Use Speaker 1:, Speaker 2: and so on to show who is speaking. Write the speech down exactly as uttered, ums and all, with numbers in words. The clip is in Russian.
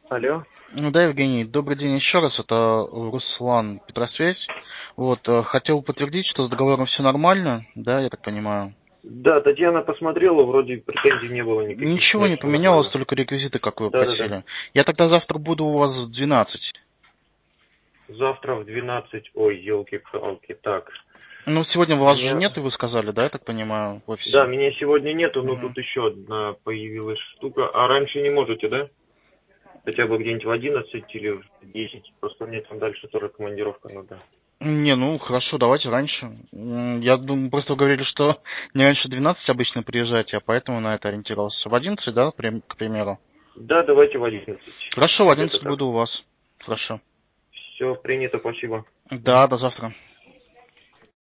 Speaker 1: Алло.
Speaker 2: Ну да, Евгений, добрый день еще раз. Это Руслан, Петросвязь. Вот, э, хотел подтвердить, что с договором все нормально, да, я так понимаю.
Speaker 1: Да, Татьяна посмотрела, вроде претензий не было никаких,
Speaker 2: Ничего не
Speaker 1: значит,
Speaker 2: поменялось,
Speaker 1: нормально.
Speaker 2: только реквизиты, как вы
Speaker 1: Да-да-да.
Speaker 2: просили. Я тогда завтра буду у вас в двенадцать.
Speaker 1: Завтра в двенадцать, ой, елки-палки, так.
Speaker 2: Ну, сегодня вас же
Speaker 1: Меня,
Speaker 2: нет, и вы сказали, да, я так понимаю, в
Speaker 1: да,
Speaker 2: офисе.
Speaker 1: меня сегодня нету, но
Speaker 2: Мгм.
Speaker 1: тут еще одна появилась штука. А раньше не можете, да? Хотя бы где-нибудь в одиннадцать или в десять. Просто мне там дальше тоже командировка надо.
Speaker 2: Не, ну хорошо, давайте раньше. М, Я думаю, просто вы говорили, что не раньше двенадцати обычно приезжаете, а поэтому на это ориентировался. В одиннадцать, да, прим- к примеру?
Speaker 1: Да, давайте в одиннадцать.
Speaker 2: Хорошо, в
Speaker 1: Где-то
Speaker 2: одиннадцать
Speaker 1: так.
Speaker 2: буду у вас. Хорошо.
Speaker 1: Все принято, спасибо.
Speaker 2: Да, до завтра.